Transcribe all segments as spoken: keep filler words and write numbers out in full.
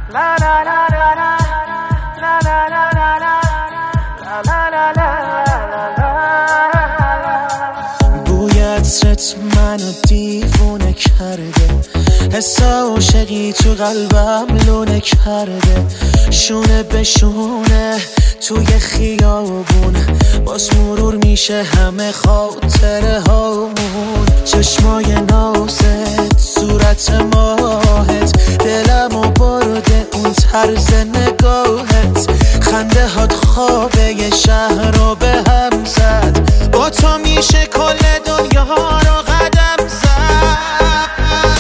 بوی عطرت منو دیوونه کرده، حس عاشقی تو قلبم لونه کرده، شونه به شونه توی خیابون باز مرور میشه همه خاطره هامون. چشمای نازت، صورت ماهت، دلمو برده اون طرز نگاهت، خنده هات خوابه یه شهر رو به هم زد، با تو میشه کل دنیا رو قدم زد.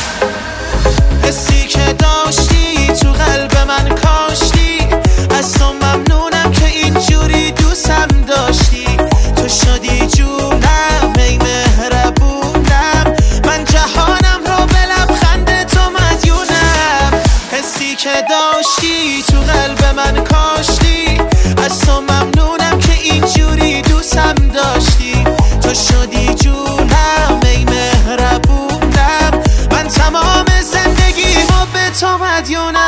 حسی که داشتی تو قلب من کاشتی، از تو ممنونم که اینجوری دوستم داشتی، تو شدی جونم ای مهربونم، من جهانم رو به لبخند تو مدیونم. حسی که داشتی تو قلب من کاشتی، از تو ممنونم که اینجوری دوستم داشتی، تو شدی جونم ای مهربونم، من تمام زندگیمو به تو مدیونم.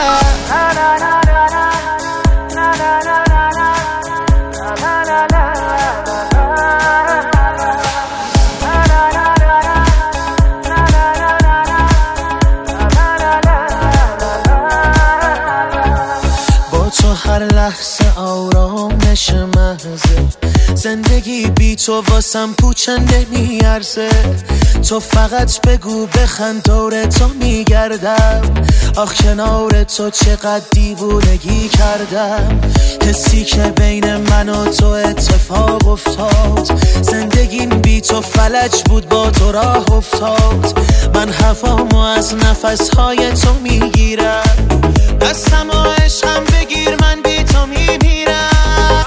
با تو هر لحظه آرام نشه محضه، زندگی بی تو واسم پوچنده میارزه، تو فقط بگو بخند دور تو میگردم، آخ کنار تو چقدر دیوونگی کردم. حسی که بین من و تو اتفاق افتاد، زندگیم بی تو فلج بود با تو راه افتاد، من هوامو از نفسهای تو میگیرم، دستم و عشقم بگیر من بی تو میمیرم.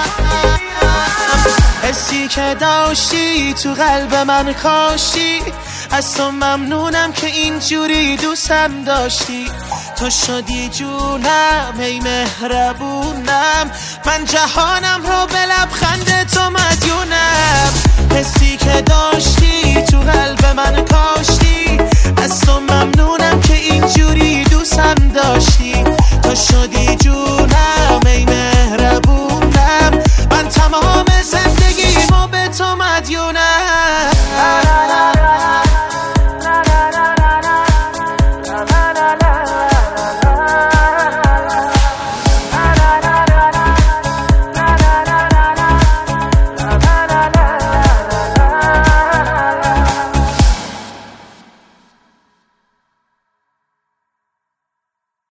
حسی که داشتی تو قلب من کاشتی، از تو ممنونم که اینجوری دوستم داشتی، تو شدی جونم ای مهربونم، من جهانم رو به لبخند تو مدیونم. حسی که داشتی تو قلب من کاشتی، از تو ممنونم که اینجوری